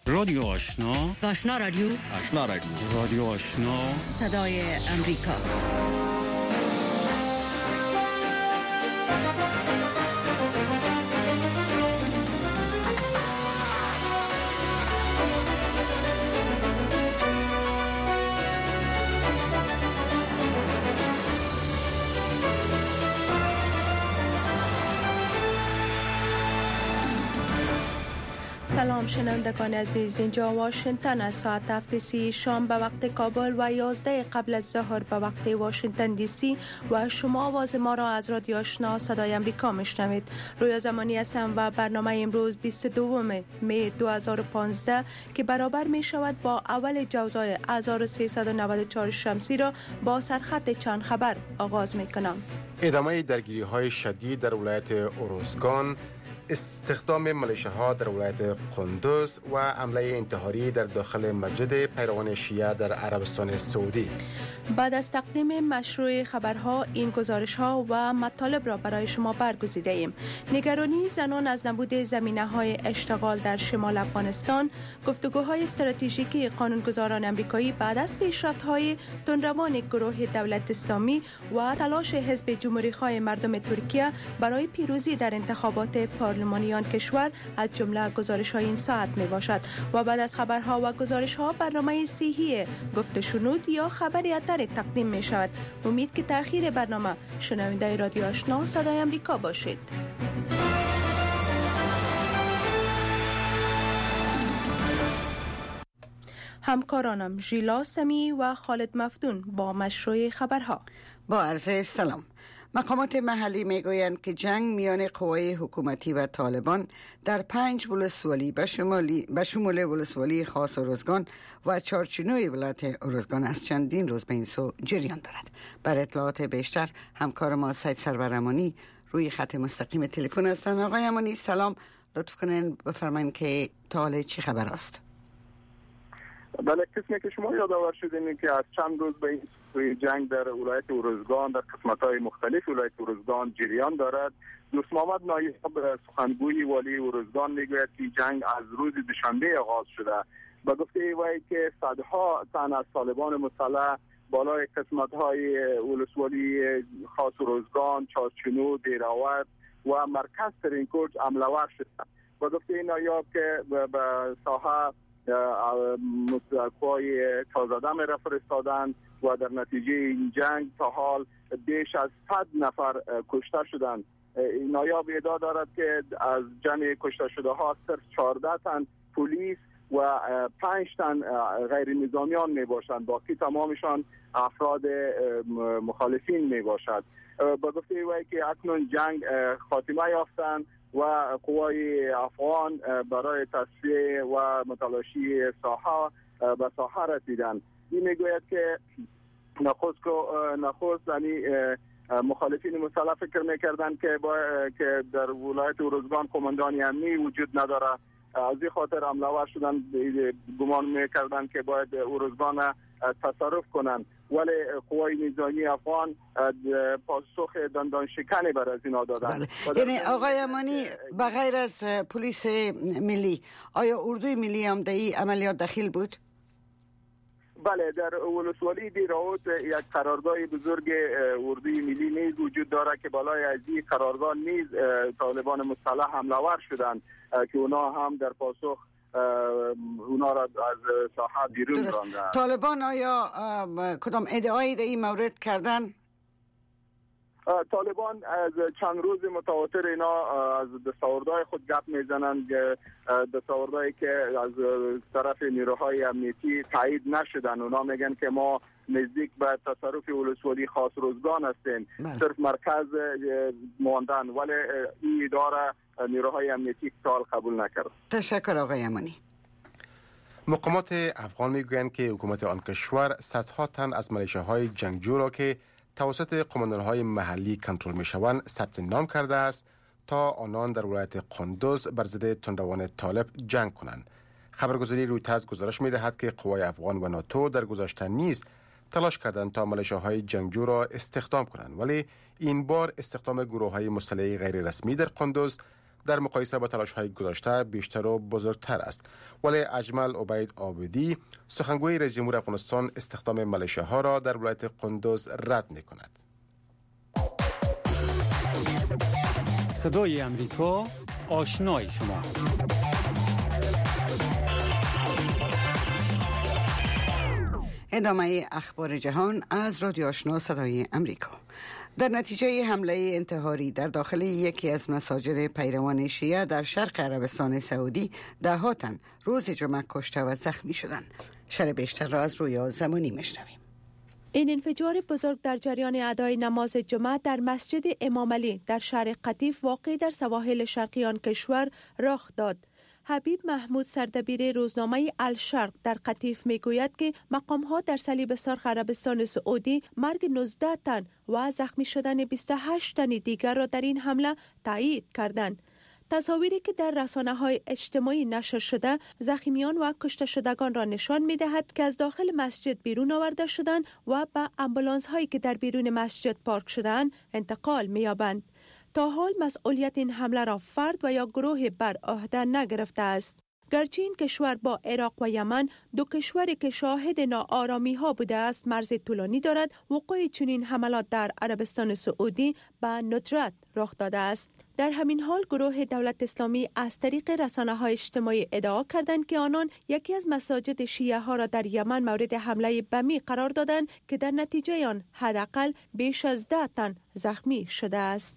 رادیو آشنا، آشنا رادیو، آشنا رادیو، رادیو آشنا، صدای امریکا. سلام شنوندگان عزیز، اینجا واشنگتن از ساعت 7:30 شام به وقت کابل و 11 قبل از ظهر به وقت واشنگتن دی سی و شما آواز ما را از رادیو آشنا صدای امریکا میشنوید. رویا زمانی هستم و برنامه امروز 22 می 2015 که برابر می شود با اول جوزای 1394 شمسی را با سرخط چند خبر آغاز می کنم. ادامه درگیری های شدید در ولایت اروزگان، استخدام ملیشه‌ها در ولایت قندوز و حمله انتحاری در داخل مسجد پیروان شیعه در عربستان سعودی. بعد از تقدیم مشروع خبرها، این گزارش‌ها و مطالب را برای شما برگزیده ایم. نگرانی زنان از نبود زمینه‌های اشتغال در شمال افغانستان، گفتگوهای استراتژیکی قانونگذاران آمریکایی بعد از پیشرفت‌های تندروان گروه دولت اسلامی و تلاش حزب جمهوری‌خواه مردم ترکیه برای پیروزی در انتخابات پارلمانی آن کشور از جمله گزارش‌های این ساعت میباشد. و بعد از خبرها و گزارش‌ها برنامه صحیح گفت شنود یا خبری اتر تقدیم می شود. امید که تأخیر برنامه شنونده رادیو آشنا صدای امریکا باشید. همکارانم ژیلا سمی و خالد مفتون با مشروع خبرها. با عرض سلام. مقامات محلی میگویند که جنگ میان قوای حکومتی و طالبان در 5 ولسوالی به شمول ولسوالی خاص اروزگان و چارچینوی ولایت اروزگان از چندین روز به این سو جریان دارد. بر اطلاعات بیشتر همکار ما سید سرور امانی روی خط مستقیم تلفن هستند. آقای امانی سلام، لطف کنین بفرمایید که تا حال چه خبر است؟ بله، قسمی که شما یادآور شدین که از چند روز به این سوی جنگ در ولایت اروزگان در قسمت‌های مختلف ولایت اروزگان جریان دارد. دوست محمد نایب سخنگوی والی اروزگان میگوید که جنگ از روز دوشنبه آغاز شده. با گفته وی که صدها تن از طالبان مسلح بالای قسمت‌های ولسوالی خاص اروزگان، چارچینو، دیراوت و مرکز ترینکوچ حمله ور شدند. با گفته نایب که به ساحه مستقبای تازده می فرستادند و در نتیجه این جنگ تا حال بیش از 100 نفر کشته شدند. نایب ادعا دارد که از جمع کشته شده ها صرف 14 تن پلیس و 5 تن غیر نظامیان می باشند، باقی تمامشان افراد مخالفین می باشد. با گفته وی که اکنون جنگ خاتمه یافتند و قوای افغان برای تصفیه و متلاشی ساحه به ساحه رسیدند. این میگوید که نخست یعنی مخالفین مسلح فکر میکردند که در ولایت اروزگان قماندانی امنی وجود نداره، از این خاطر حمله ور شدن، گمان میکردند که باید اروزگان تصرف کنند، ولی قوای نظامی افغان پاسخ دندان شکنی بر از اینا دادند. یعنی آقای امانی بغیر از پلیس ملی، آیا اردوی ملی هم در این عملیات دخیل بود؟ بله، در ولسوالی دیراوت یک قرارگاه بزرگ اردوی ملی نیز وجود دارد که بالای از این قرارگاه نیز طالبان مسلح حمله ور شدند که اونا هم در پاسخ اونا را از ساحه بیرون راندند. طالبان آیا کدام ادعایی در این مورد کردن؟ طالبان از چند روز متواتر اینا از دستاوردهای خود گپ میزنند، دستاوردهایی که از طرف نیروهای امنیتی تایید نشدن. اونا میگن که ما نزدیک به تصرف ولسوالی خاص روزگان هستیم، صرف مرکز ماندن، ولی این اداره نیروهای امنیتی سال قبول نکرد. تشکر آقای امانی. مقامات افغان میگویند که حکومت آن کشور صدها تن از ملیشه‌های جنگجو را که توسط قماندان‌های محلی کنترل می‌شوند ثبت نام کرده است تا آنان در ولایت قندوز بر ضد تندروان طالب جنگ کنند. خبرگزاری رویترز گزارش می‌دهد که قوای افغان و ناتو در گذشته نیز تلاش کردند تا ملیشه‌های جنگجو را استخدام کنند، ولی این بار استخدام گروه‌های مسلح غیر رسمی در قندوز در مقایسه با تلاش‌های گذشته بیشتر و بزرگتر است. ولی اجمل عبید عابدی سخنگوی رئیس جمهور افغانستان استخدام ملیشه‌ها را در ولایت قندوز رد می‌کند. صدای امریکا، آشنای شما. ادامه اخبار جهان از رادیو آشنا صدای امریکا. در نتیجه حمله انتحاری در داخل یکی از مساجد پیروان شیعه در شرق عربستان سعودی ده‌ها تن روز جمعه کشته و زخمی شدند. شرح بیشتر را از رویا زمانی میشنویم. این انفجار بزرگ در جریان ادای نماز جمعه در مسجد امام علی در شهر قطیف واقع در سواحل شرقی آن کشور رخ داد. حبیب محمود سردبیر روزنامه الشرق در قطیف میگوید که مقام‌ها در صلیب سرخ عربستان سعودی مرگ 19 تن و زخمی شدن 28 تن دیگر را در این حمله تایید کردند. تصاویری که در رسانه‌های اجتماعی نشر شده زخمیان و کشته شدگان را نشان می‌دهد که از داخل مسجد بیرون آورده شدند و به آمبولانس‌هایی که در بیرون مسجد پارک شده‌اند انتقال می‌یابند. تا حال مسئولیت این حمله را فرد و یا گروه بر عهده نگرفته است. گرچه این کشور با عراق و یمن دو کشوری که شاهد ناآرامی ها بوده است مرز طولانی دارد، وقوع چنین حملات در عربستان سعودی به ندرت رخ داده است. در همین حال گروه دولت اسلامی از طریق رسانه‌های اجتماعی ادعا کردند که آنان یکی از مساجد شیعه ها را در یمن مورد حمله بمی قرار دادند که در نتیجه آن حداقل بیش از 10 تن زخمی شده است.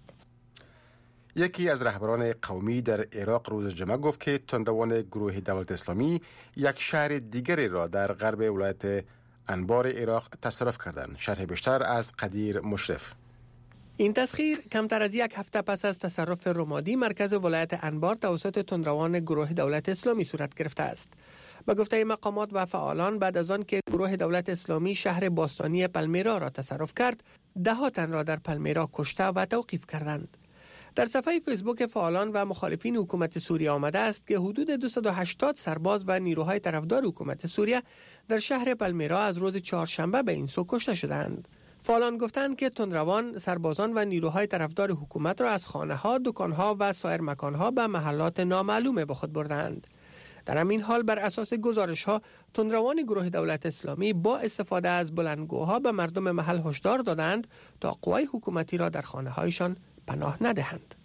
یکی از رهبران قومی در عراق روز جمعه گفت که تندروان گروه دولت اسلامی یک شهر دیگری را در غرب ولایت انبار عراق تصرف کردند. شرح بیشتر از قدیر مشرف. این تسخیر کمتر از یک هفته پس از تصرف رمادی مرکز ولایت انبار توسط تندروان گروه دولت اسلامی صورت گرفته است. به گفته مقامات و فعالان بعد از آن که گروه دولت اسلامی شهر باستانی پلمیرا را تصرف کرد، 10 تن را در پلمیرا کشته و توقیف کردند. در صفحه فیسبوک فعالان و مخالفین حکومت سوریه آمده است که حدود 280 سرباز و نیروهای طرفدار حکومت سوریه در شهر پلمیرا از روز چهارشنبه به این سو کشته شدند. فعالان گفتند که تندروان سربازان و نیروهای طرفدار حکومت را از خانه‌ها، دکان‌ها و سایر مکان‌ها به محلات نامعلومه به خود بردند. در همین حال بر اساس گزارش‌ها تندروان گروه دولت اسلامی با استفاده از بلندگوها به مردم محل هشدار دادند تا قوای حکومتی را در خانه‌هایشان پناه ندهند.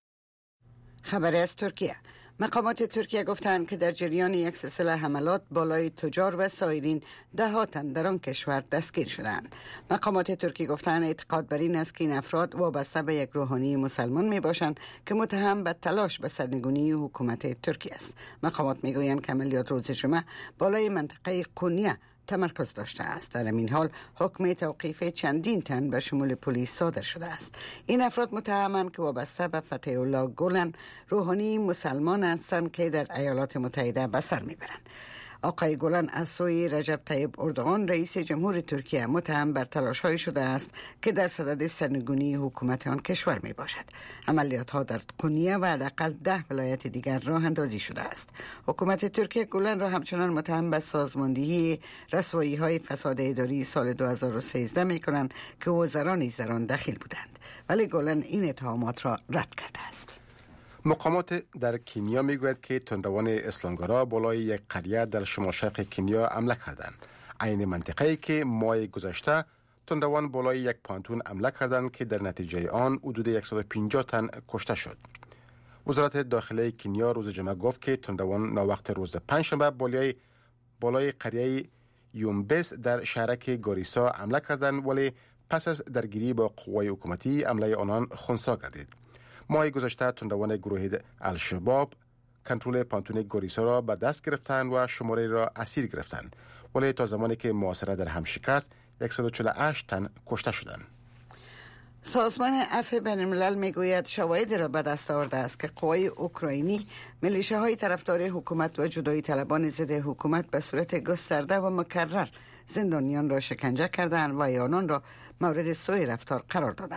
خبر از ترکیه. مقامات ترکیه گفتند که در جریان یک سلسله حملات بالای تجار و سایرین 10 تن در آن کشور دستگیر شدند. مقامات ترکیه گفتند اعتقاد بر این است که این افراد وابسته به یک روحانی مسلمان می باشند که متهم به تلاش به سرنگونی حکومت ترکیه است. مقامات می گویند که عملیات روز جمعه بالای منطقه قونیه تمرکز داشته است. در این حال حکم توقیف چندین تن به شمول پلیس صادر شده است. این افراد متهمند که وابسته به فتح الله گولن روحانی مسلمان هستند که در ایالات متحده به سر میبرند. آقای گولن از سوی رجب طیب اردوغان رئیس جمهور ترکیه متهم بر تلاش‌های شده است که در صدد سرنگونی حکومت آن کشور می باشد. عملیات ها در قونیه و حداقل 10 ولایت دیگر راه اندازی شده است. حکومت ترکیه گولن را همچنان متهم به سازماندهی رسوایی‌های فساد اداری سال 2013 می کنند که وزرا نیز در آن دخیل بودند، ولی گولن این اتهامات را رد کرده است. مقامات در کنیا میگوید که تندروان اسلامگرا بالای یک قریه در شمال شرق کنیا حمله کردند. عین منطقه‌ای که ماه گذشته تندروان بالای یک پانتون حمله کردند که در نتیجه آن حدود 150 تن کشته شد. وزارت داخله کنیا روز جمعه گفت که تندروان ناوقت روز پنجشنبه بالای قریه یومبس در شهرک گاریسا حمله کردند، ولی پس از درگیری با قوای حکومتی حمله آنان خنثی گردید. ماه گذشته تندروان گروه الشباب کنترل پانتون گوریسا را به دست گرفتند و شماره را اسیر گرفتند، ولی تا زمانی که محاصره در هم شکست 148 تن کشته شدند. سازمان عفو بین‌الملل میگوید شواهدی را به دست آورده است که قوای اوکراینی میلیشه‌های طرفدار حکومت و جدایی طلبان ضد حکومت به صورت گسترده و مکرر زندانیان را شکنجه کردند و آنان را مورد سوء رفتار قرار دادند.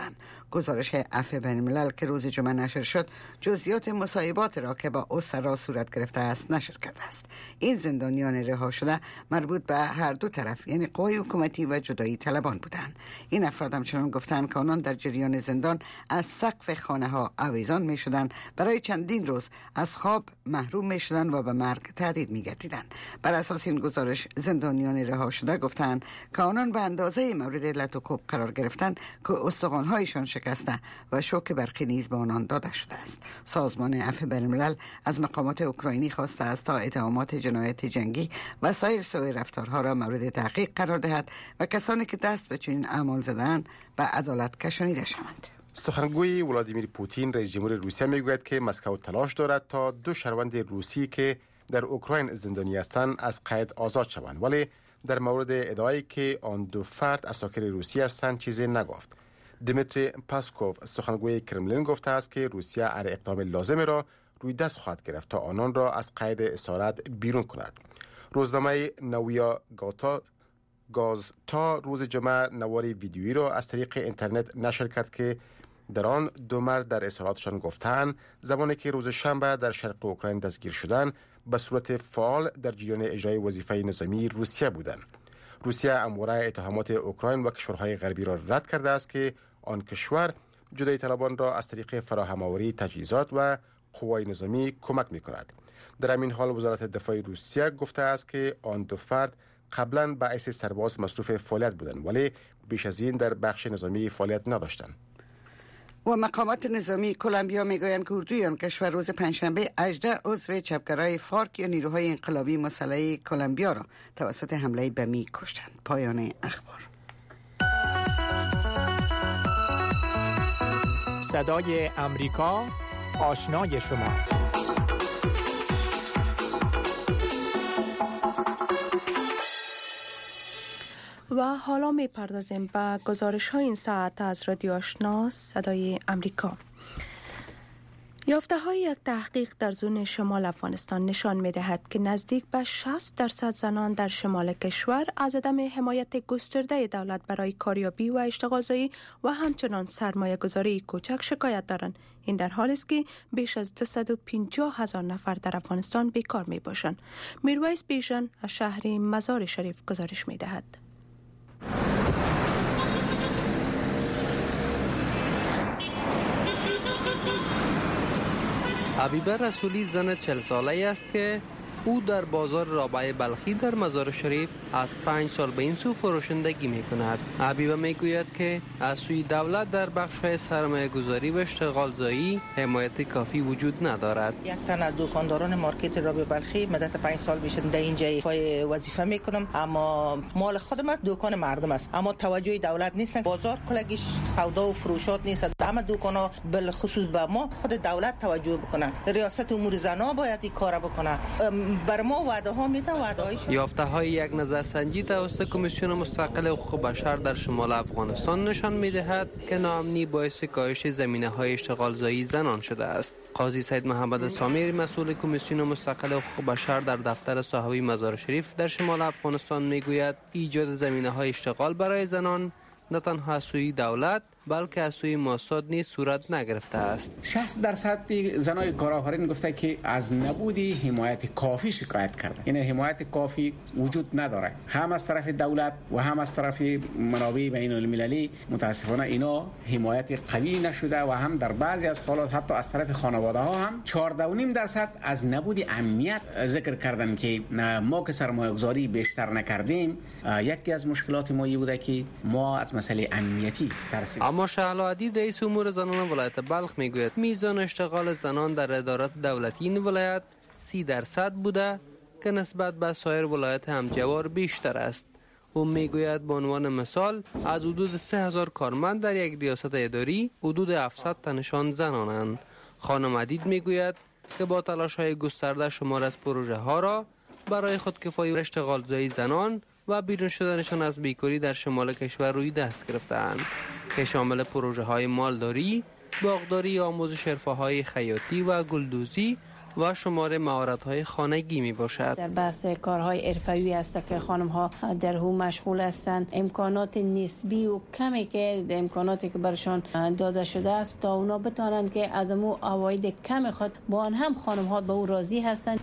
گزارش عفو بین الملل که روز جمعه نشر شد جزئیات مصاحبات را که با اسرا صورت گرفته است نشر کرده است. این زندانیان رها شده مربوط به هر دو طرف یعنی قوای حکومتی و جدایی طلبان بودند. این افراد همچنان گفتند که آنان در جریان زندان از سقف خانه ها آویزان می شدند، برای چندین روز از خواب محروم می شدند و به مرگ تهدید می گردیدند. بر اساس این گزارش زندانیان رها شده گفتند که آنان به اندازه مورد علت و کوب قرار گرفتند که استخوان‌هایشان شکسته و شوک برقی نیز به آنان داده شده است. سازمان عفو بین الملل از مقامات اوکراینی خواسته است تا اتهامات جنایت جنگی و سایر سوء رفتارها را مورد تحقیق قرار دهد و کسانی که دست به چنین اعمال زدند به عدالت کشانیده شوند. سخنگوی ولادیمیر پوتین رئیس جمهور روسیه میگوید که مسکو تلاش دارد تا 2 شهروند روسی که در اوکراین زندانی هستند از قید آزاد شوند، ولی در مورد ادعایی که آن 2 فرد اساکر روسی هستند چیزی نگفت. دیمیتری پاسکوف سخنگوی کرملین گفته است که روسیه هر اقدام لازم را روی دست خواهد گرفت تا آنان را از قید اسارت بیرون کند. روزنامه نویا گازتا روز جمعه نواری ویدیویی را از طریق اینترنت نشر کرد که در آن 2 مرد در اظهاراتشان گفتند زمانی که روز شنبه در شرق اوکراین دستگیر شدند به صورت فعال در جریان اجرای وظیفه نظامی روسیه بودند. روسیه همواره اتهامات اوکراین و کشورهای غربی را رد کرده است که آن کشور جدایی طلبان را از طریق فراهم‌آوری تجهیزات و قوای نظامی کمک می‌کند. در همین حال وزارت دفاع روسیه گفته است که آن 2 فرد قبلا به حیث سرباز مصروف فعالیت بودند ولی بیش از این در بخش نظامی فعالیت نداشتند. و مقامات نظامی کلمبیا میگویند که اردوی آن کشور روز پنجشنبه 18 عضو چپگرای فارک یا نیروهای انقلابی مسلح کلمبیا را توسط حمله بمی کشتند. پایان اخبار. صدای امریکا، آشنای شما. و حالا می پردازیم به گزارش های این ساعت از رادیو آشنا صدای امریکا. یافته های یک تحقیق در زون شمال افغانستان نشان می دهد که نزدیک به 60% زنان در شمال کشور از عدم حمایت گسترده دولت برای کاریابی و اشتغالزایی و همچنان سرمایه گذاری کوچک شکایت دارند. این در حالی است که بیش از 250,000 نفر در افغانستان بیکار می باشند. میرویس بیژن از شهر مزار شریف گزارش می دهد. حبیبه رسولی زن 40 ساله است که او در بازار رابعه بلخی در مزار شریف از 5 سال به این سو فروشندگی می کند. حبیبه می گوید که از سوی دولت در بخش های سرمایه گذاری و اشتغال زایی حمایت کافی وجود ندارد. یک تن از دکانداران مارکت رابعه بلخی مدت 5 سال میشه در اینجا وظیفه میکنم، اما مال خودم است، دکان مردم است، اما توجه دولت نیست. بازار کلگیش سودا و فروشات نیست. همه دکانا بالخصوص به ما خود دولت توجه بکنه. ریاست امور زنان باید این کارا بکنه. بر ما وعده ها میده، وعده هایش. یافته های یک نظرسنجی توسط کمیسیون مستقل حقوق بشر در شمال افغانستان نشان میدهد که ناامنی باعث کاهش زمینه های اشتغال زایی زنان شده است. قاضی سید محمد سامیر مسئول کمیسیون مستقل حقوق بشر در دفتر صاحبی مزار شریف در شمال افغانستان میگوید ایجاد زمینه های اشتغال برای زنان نه تنها از سوی دولت بلکه از سوی مؤسسات نیز صورت نگرفته است. 60% زنای کارآفرین گفته که از نبودی حمایت کافی شکایت کرده. یعنی حمایت کافی وجود نداره، هم از طرف دولت و هم از طرف منابع بین المللی. متاسفانه اینا حمایت قوی نشده و هم در بعضی از حالات حتی از طرف خانواده ها هم 14.5% از نبود امنیت ذکر کردن که ما که سرمایه گذاری بیشتر نکردیم. یکی از مشکلات ما بوده که ما از مسئله امنیتی ترسیم. اما شهلا عدید رئیس امور زنان ولایت بلخ میگوید میزان اشتغال زنان در ادارات دولتی این ولایت 30% بوده که نسبت به سایر ولایت همجوار بیشتر است. او میگوید به عنوان مثال از حدود 3000 کارمند در یک ریاست اداری حدود 700 تنشان زنانند. خانم عدید میگوید که با تلاش های گسترده شمار از پروژه ها را برای خودکفایی و اشتغال زایی زنان و بیرون شدنشان از بیکاری در شمال کشور روی دست گرفتند که شامل پروژه های مالداری، باغداری، آموزش حرفه‌های خیاطی و گلدوزی و شمار مهارت‌های خانگی میباشد. در بحث کارهای حرفه‌ای است که خانم‌ها در او مشغول هستند. امکانات نسبی و کمی که امکاناتی که برشان داده شده است تا اونا بتوانند که از امو عواید کم خود با آن هم خانم‌ها به او راضی هستند.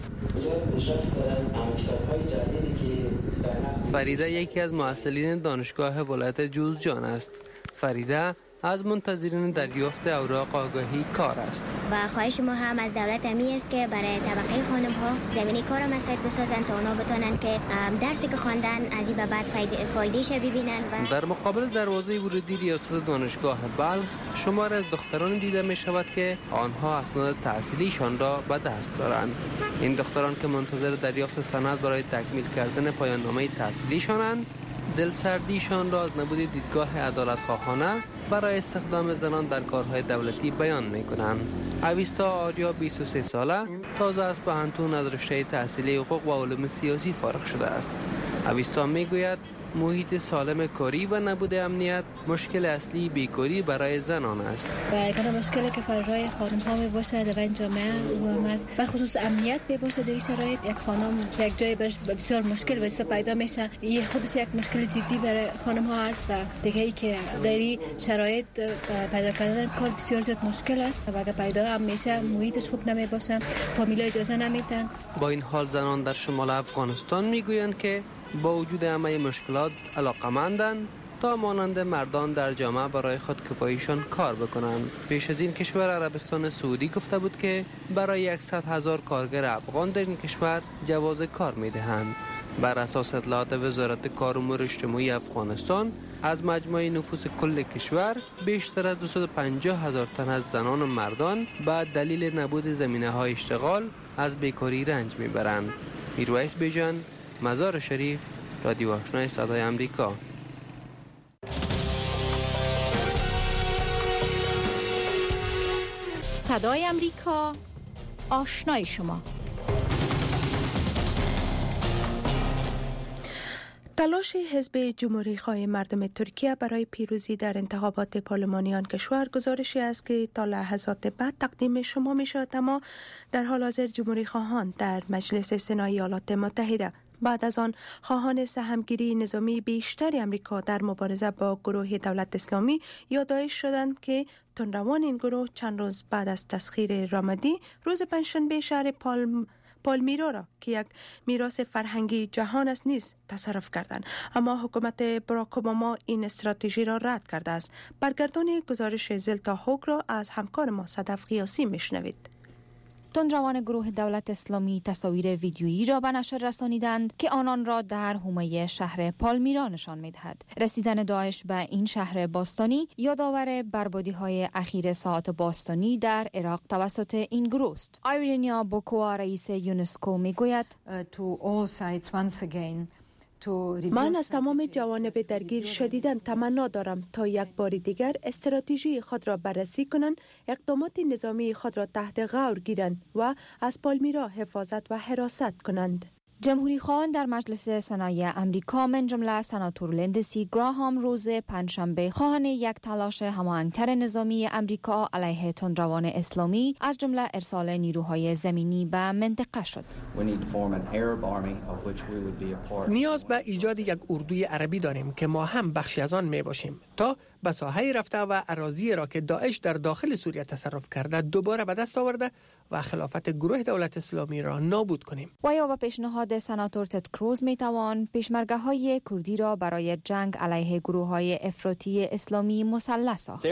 فریده یکی از مؤسسین دانشگاه ولایت جوزجان است. فریده از منتظرین دریافت اوراق آگاهی کار است. و خواهش ما هم از دولت امی است که برای طبقه خانم ها زمینه کار مساعد بسازند تا اونا بتونن که درسی که خواندن از این به بعد فایدهش ببینن. و در مقابل دروازه ورودی ریاست دانشگاه بلخ شمار از دختران دیده می شود که آنها اسناد تحصیلیشان را به دست دارند. این دختران که منتظر دریافت سند برای تکمیل کردن پایان نامه تحصیلیشانند، دلسردیشان را از نبود دیدگاه عدالت‌خواهانه برای استخدام زنان در کارهای دولتی بیان می‌کنند. اویستا آریا 23 ساله تازه از پانتون از رشته تحصیلی حقوق و علوم سیاسی فارغ شده است. اویستا میگوید محیط سالم کاری و نبود امنیت مشکل اصلی بیکاری برای زنان است. و یگانه مشکلی که برای خانم‌ها میباشه در این جامعه و است به خصوص امنیت میباشه. در این شرایط یک خانم یک جای برش بسیار مشکل واسه پیدا میشه. این خودش یک مشکل جدی برای خانم‌ها است و دیگه ای که در این شرایط پیدا کردن کار بسیار زیاد مشکل است و اگه پیدا هم میشه محیطش خوب نمیباشه، فامیلا اجازه نمیدن. با این حال زنان در شمال افغانستان میگویند که با وجود همه مشکلات علاقمندند تا مانند مردان در جامعه برای خود کفاییشان کار بکنند. پیش از این کشور عربستان سعودی گفته بود که برای 100,000 کارگر افغان در این کشور جواز کار میدهند. بر اساس اطلاعات وزارت کار و امور اجتماعی افغانستان از مجموع نفوس کل کشور بیشتر از 250,000 تن از زنان و مردان به دلیل نبود زمینه‌های اشتغال از بیکاری رنج میبرند. میرویس بیژن، مزار شریف، رادیو آشنای صدای امریکا. صدای امریکا، آشنای شما. تلاش حزب جمهوری‌خواه مردم ترکیه برای پیروزی در انتخابات پارلمانی آن کشور گزارشی است که تا لحظات بعد تقدیم شما می‌شود، اما در حال حاضر جمهوری‌خواهان در مجلس سنای ایالات متحده بعد از آن خواهان سهمگیری نظامی بیشتر امریکا در مبارزه با گروه دولت اسلامی یا داعش شدند که تندروان این گروه چند روز بعد از تسخیر رامادی روز پنجشنبه شهر پالمیرا را که یک میراث فرهنگی جهان است نیز تصرف کردند. اما حکومت باراک اوباما این استراتژی را رد کرده است. برگردان گزارش زلتا هوگ را از همکار ما صدف قیاسی میشنوید. تندروان گروه دولت اسلامی تصاویر ویدیویی را به نشر رسانیدند که آنان را در حومه شهر پالمیرا نشان می‌دهد. رسیدن داعش به این شهر باستانی یادآور بربادی‌های اخیر ساعات باستانی در عراق توسط این گروه است. آیرینیا بوکوا رئیس یونسکو میگوید من از تمام جوانب درگیر شدیداً تمنا دارم تا یک بار دیگر استراتژی خود را بررسی کنند، اقدامات نظامی خود را تحت غور گیرند و از پالمیرا حفاظت و حراست کنند. جمهوری خواهان در مجلس سنای امریکا من جمله سناتور لیندسی گراهام روز پنجشنبه خواهان یک تلاش هماهنگتر نظامی امریکا علیه تندروان اسلامی از جمله ارسال نیروهای زمینی به منطقه شد. نیاز به ایجاد یک اردوی عربی داریم که ما هم بخشی از آن می باشیم تا به ساحه رفته و اراضی را که داعش در داخل سوریه تصرف کرده دوباره به دست آورده و خلافت گروه دولت اسلامی را نابود کنیم. و یا به پیشنهاد سناتور تد کروز می توان پیشمرگه‌های کردی را برای جنگ علیه گروه‌های افراطی اسلامی مسلح ساخت.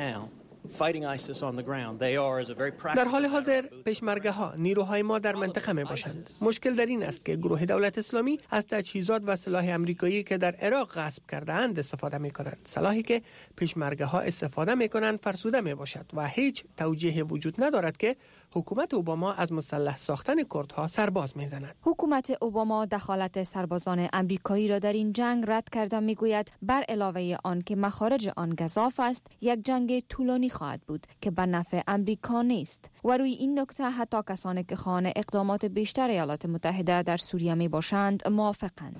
در حال حاضر پیشمرگه ها نیروهای ما در منطقه می باشند. مشکل در این است که گروه دولت اسلامی از تجهیزات و سلاح امریکایی که در عراق غصب کرده اند استفاده می کنند. سلاحی که پیشمرگه ها استفاده می کنند فرسوده می باشد و هیچ توجیه وجود ندارد که حکومت اوباما از مسلح ساختن کردها سرباز می زند. حکومت اوباما دخالت سربازان امریکایی را در این جنگ رد کرده می گوید بر علاوه آن که مخارج آن گزاف است، یک جنگ طولانی خواهد بود که به نفع امریکا نیست. و روی این نکته حتی کسانی که خواهان اقدامات بیشتر ایالات متحده در سوریه می باشند موافقند.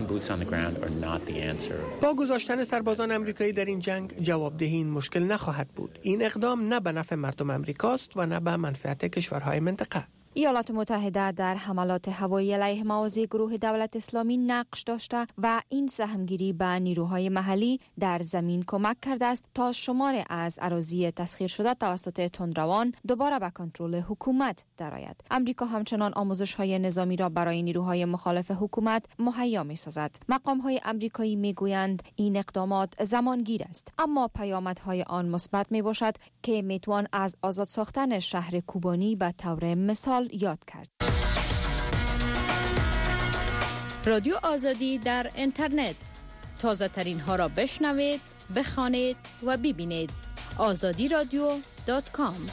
با گذاشتن سربازان امریکایی در این جنگ جوابدهی این مشکل نخواهد بود. این اقدام نه به نفع مردم امریکاست و نه به منفعت کشورهای منطقه. ایالات متحده در حملات هوایی علیه مواضع گروه دولت اسلامی نقش داشته و این سهمگیری به نیروهای محلی در زمین کمک کرده است تا شمار از اراضی تسخیر شده توسط تندروان دوباره به کنترل حکومت درآید. امریکا همچنان آموزش‌های نظامی را برای نیروهای مخالف حکومت مهیا می‌سازد. مقام‌های آمریکایی می‌گویند این اقدامات زمانگیر است، اما پیامدهای آن مثبت می‌باشد که میتوان از آزاد ساختن شهر کوبانی به طور مثال یاد کرد. رادیو آزادی در اینترنت، تازه ترین ها را بشنوید، بخوانید و ببینید. azadiradyo.com.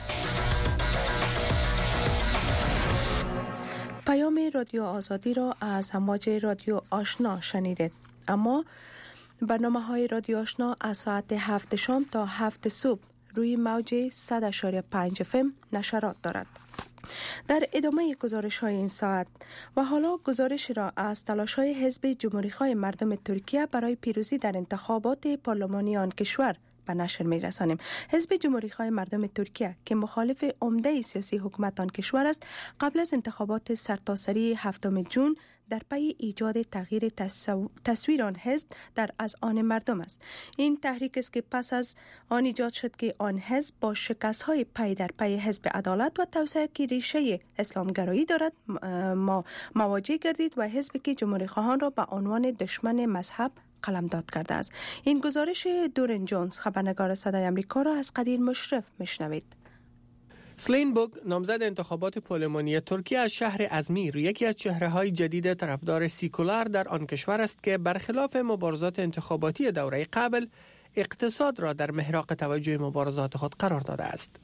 پیام رادیو آزادی را از امواج رادیو آشنا شنیدید. اما برنامه‌های رادیو آشنا از ساعت 7 شام تا 7 صبح روی موج 100.5 FM نشرات دارد. در ادامه گزارش‌های این ساعت و حالا گزارش را از تلاش‌های حزب جمهوری‌خواه مردم ترکیه برای پیروزی در انتخابات پارلمانی آن کشور به نشر می‌رسانیم. حزب جمهوری‌خواه مردم ترکیه که مخالف عمده سیاسی حکومت آن کشور است، قبل از انتخابات سرتاسری 7 جون در پی ایجاد تغییر تصویر آن حزب در اذهان مردم است. این تحریک است که پس از آن ایجاد شد که آن حزب با شکست‌های پی در پی حزب عدالت و توسعه که ریشه اسلامگرایی دارد مواجه گردید و حزبی که جمهوری خواهان را به عنوان دشمن مذهب قلمداد کرده است. این گزارش دورن جونز، خبرنگار صدای آمریکا، را از قدیر مشرف میشنوید. سلین بوگ، نامزد انتخابات پارلمانی ترکیه از شهر ازمیر، یکی از چهره‌های جدید طرفدار سیکولار در آن کشور است که برخلاف مبارزات انتخاباتی دوره قبل، اقتصاد را در محراق توجه مبارزات خود قرار داده است.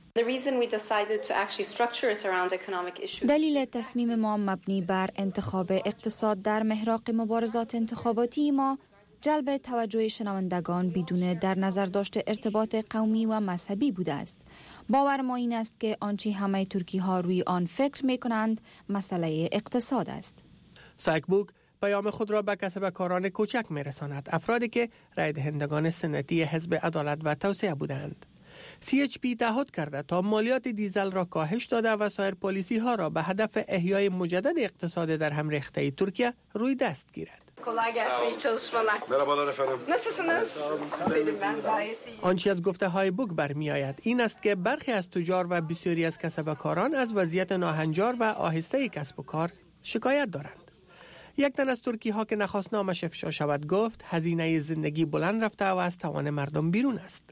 دلیل تصمیم ما مبنی بر انتخاب اقتصاد در محراق مبارزات انتخاباتی ما جلب توجه شنوندگان بدون در نظر داشته ارتباط قومی و مذهبی بوده است. باور ما این است که آنچه همه ترکی ها روی آن فکر می کنند مسئله اقتصاد است. سایکبوک پیام خود را به کسبکاران کوچک می رساند، افرادی که رای دهندگان سنتی حزب عدالت و توسعه بودند. CHP تعهد کرده تا مالیات دیزل را کاهش داده و سایر پالیسی ها را به هدف احیای مجدد اقتصاد در هم ریخته ترکیه روی دست گیرد. آنچه از گفته های بوگ برمی آید این است که برخی از تجار و بسیاری از کسبکاران از وضعیت ناهنجار و آهسته کسب و کار شکایت دارند. یک تن از ترکی ها که نخواست نامش افشا شود گفت هزینه زندگی بلند رفته و از توان مردم بیرون است.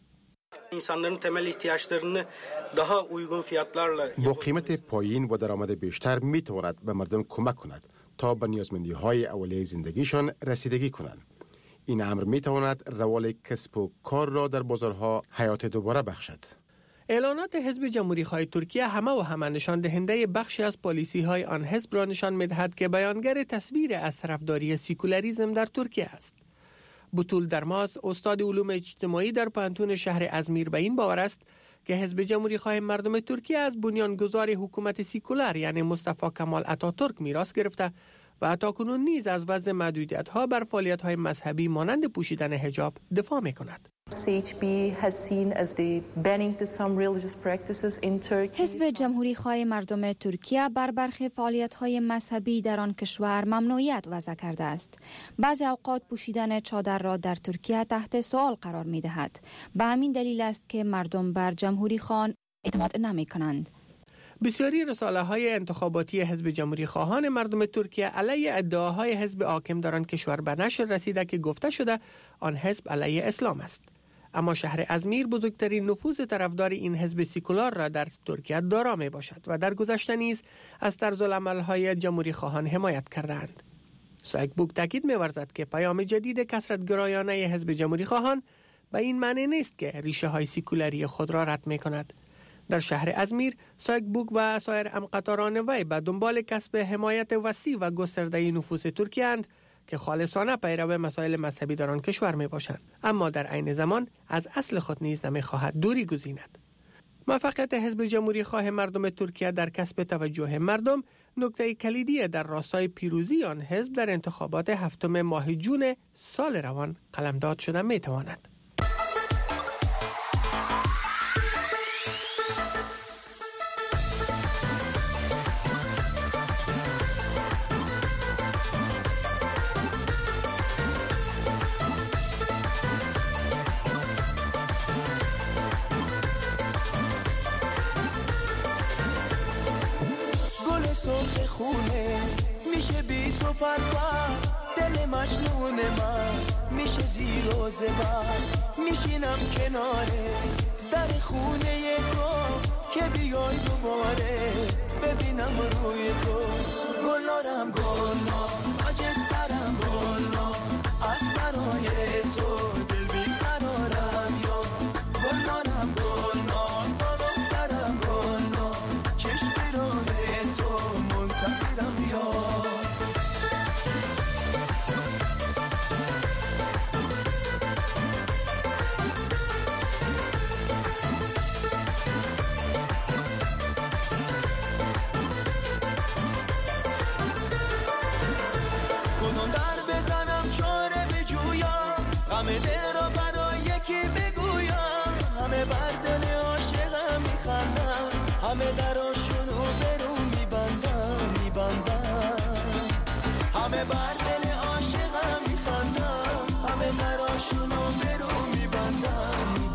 با قیمت پایین و درآمد بیشتر می تواند به مردم کمک کند تا به نیازمندی های اولیه زندگیشان رسیدگی کنند. این امر می تواند روال کسب و کار را در بازارها حیات دوباره بخشد. اعلانات حزب جمهوری خواه ترکیه همه نشان دهنده بخشی از پالیسی های آن حزب را نشان می دهد که بیانگر تصویر از طرفداری سیکولاریسم در ترکیه است. بطول درماز، استاد علوم اجتماعی در پانتون شهر ازمیر به این باور است که حزب جمهوری خواه مردم ترکیه از بنیانگذار حکومت سیکولار یعنی مصطفی کمال اتاتورک میراث گرفته و تاکنون نیز از وضع محدودیت‌ها بر فعالیت‌های مذهبی مانند پوشیدن حجاب دفاع می‌کند. حزب جمهوری خواه مردم ترکیه بر برخی فعالیت‌های مذهبی در آن کشور ممنوعیت وضع کرده است. بعضی اوقات پوشیدن چادر را در ترکیه تحت سوال قرار می‌دهد. به همین دلیل است که مردم بر جمهوری خواه اعتماد نمی‌کنند. بسیاری رساله‌های انتخاباتی حزب جمهوری خواهان مردم ترکیه علیه ادعاهای حزب حاکم در آن کشور به نشر رسیده که گفته شده آن حزب علیه اسلام است. اما شهر ازمیر بزرگترین نفوذ طرفدار این حزب سیکولار را در ترکیه دارا می باشد و در گذشته نیز از طرزالعمل‌های جمهوری خواهان حمایت کردند. سایکبوک تاکید می‌ورزد که پیام جدید کثرت‌گرایانه حزب جمهوری خواهان به این معنی نیست که ریشه‌های سیکولاری خود را رد می‌کند. در شهر ازمیر، سایکبوک و سایر همقطاران وی به دنبال کسب حمایت وسیع و گسترده نفوذ ترکیه اند که خالصانه پیرو مسائل مذهبی در آن کشور می باشند، اما در عین زمان از اصل خود نیز نمی‌خواهد دوری گزیند. موفقیت حزب جمهوری خواه مردم ترکیه در کسب توجه مردم نکته کلیدی در راستای پیروزی آن حزب در انتخابات 7 ماه جون سال روان قلمداد شده می تواند. غرق خونه میشه بی تو پرپر دل مجنون من میشه زیر و زبر میشینم کناره در خونه تو که بیای دوباره ببینم روی تو گلارم گلنا تاج سرم گلنا از برای تو دل بیقرارم یا گلارم گلنا بالا سرم گلنا چشم راه تو منتظرم یا همه دل را برای یکی بگویم همه بر دل عاشقم میخندم همه دراشونو برو میبندم همه بر دل عاشقم میخندم همه دراشونو برو میبندم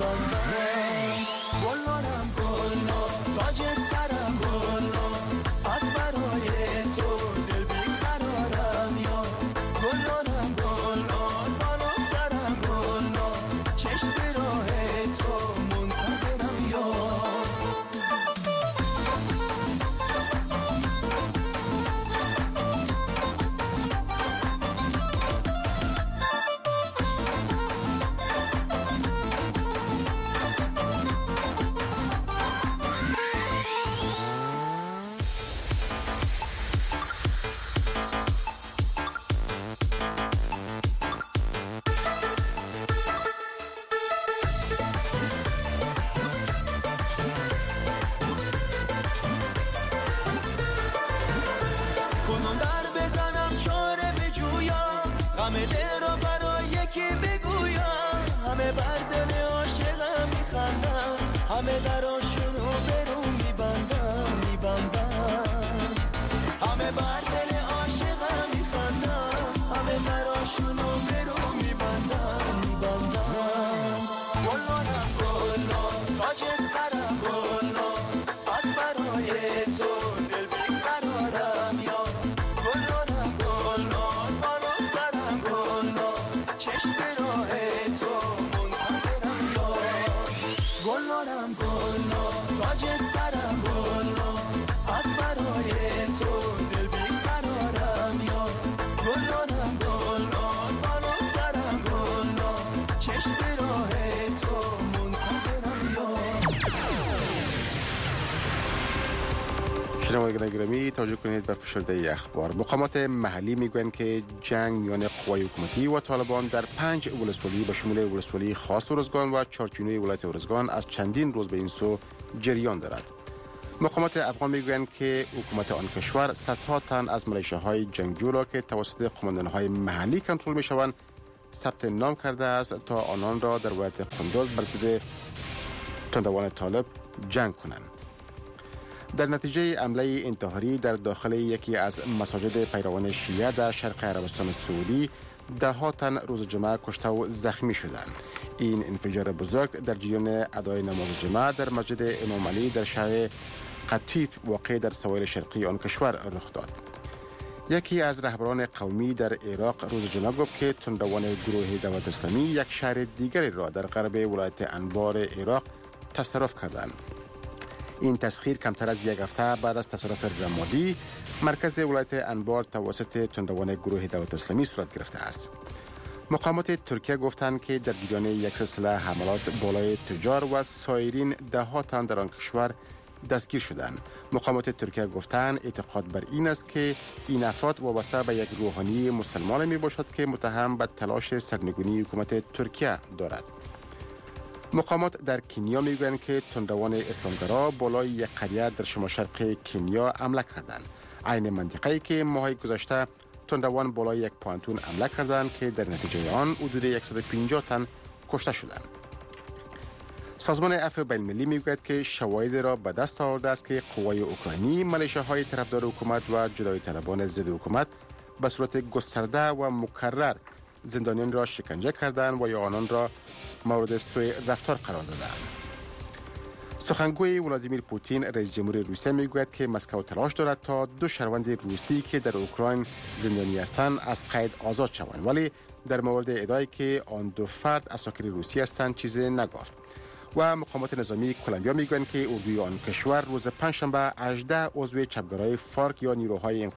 گلارم گلنا تاج سرم گلنا از برای تو دل بیقرارم یا گلارم گلنا همه دل را برای یکی بگویم همه بر دل عاشقم میخندم همه دراشونو برو میبندم همه بر دل عاشقم میخندم همه دراشونو برو میبندم گلانم گلنا تاج سرم گلنا از برای تو دل بیقرارم یا گلانم گلنا گلارم گلنا تاج سرم گلنا از برای تو دل بیقرارم یا گلارم گلنا بالا سرم گلنا چشم راه تو منتظرم یا شنوندگان گرامی توجه کنید به فشرده اخبار. مقامات محلی میگویند که جنگ میان قوای حکومتی و طالبان در 5 ولسوالی به شمول ولسوالی خاص ارزگان و چارچینوی ولایت ارزگان از چندین روز به این سو جریان دارد. مقامات افغان میگویند که حکومت آن کشور صدها تن از ملیشه‌های جنگجو را که توسط قماندان‌های محلی کنترل میشوند ثبت نام کرده است تا آنان را در ولایت قندوز بر ضد تندروان طالب جنگ کنند. در نتیجه حمله انتحاری در داخل یکی از مساجد پیروان شیعه در شرق عربستان سعودی ده‌ها تن روز جمعه کشته و زخمی شدند. این انفجار بزرگ در جریان ادای نماز جمعه در مسجد امام علی در شهر قطیف واقع در سواحل شرقی آن کشور رخ داد. یکی از رهبران قومی در عراق روز جمعه گفت که تندروان گروه دولت اسلامی یک شهر دیگری را در غرب ولایت انبار عراق تصرف کردند. این تسخیر کمتر از یک هفته بعد از تصرف رمادی مرکز ولایت انبار توسط تندروان گروه دولت اسلامی صورت گرفته است. مقامات ترکیه گفتند که در جریان یک سلسله حملات بالای تجار و سایرین ده‌ها تن در آن کشور دستگیر شدند. مقامات ترکیه گفتند اعتقاد بر این است که این افراد وابسته به یک روحانی مسلمان می باشد که متهم به تلاش سرنگونی حکومت ترکیه دارد. مقامات در کنیا میگویند که تندروان اسلامگرا بالای یک قریه در شمال شرق کنیا حمله کردند. عین منطقه‌ای که ماه گذشته تندروان بالای یک پانتون حمله کردند که در نتیجه آن حدود 150 تن کشته شدند. سازمان عفو بین‌المللی میگوید که شواهد را به دست آورده است که قوای اوکراینی ملیشه‌های طرفدار حکومت و جدایی طلبان ضد حکومت به صورت گسترده و مکرر زندانیان را شکنجه کردند و یا آنان را مورد سوء رفتار قرار دادند. سخنگوی ولادیمیر پوتین رئیس جمهور روسیه میگوید که مسکو تلاش دارد تا 2 شهروند روسی که در اوکراین زندانی هستند از قید آزاد شوند، ولی در مورد ادعایی که آن 2 فرد اساکیر روسی هستند چیزی نگفت. و مقامات نظامی کلمبیا میگویند که اردوی آن کشور روز پنجشنبه 18 عضو چپگرای فارک یا نیروهای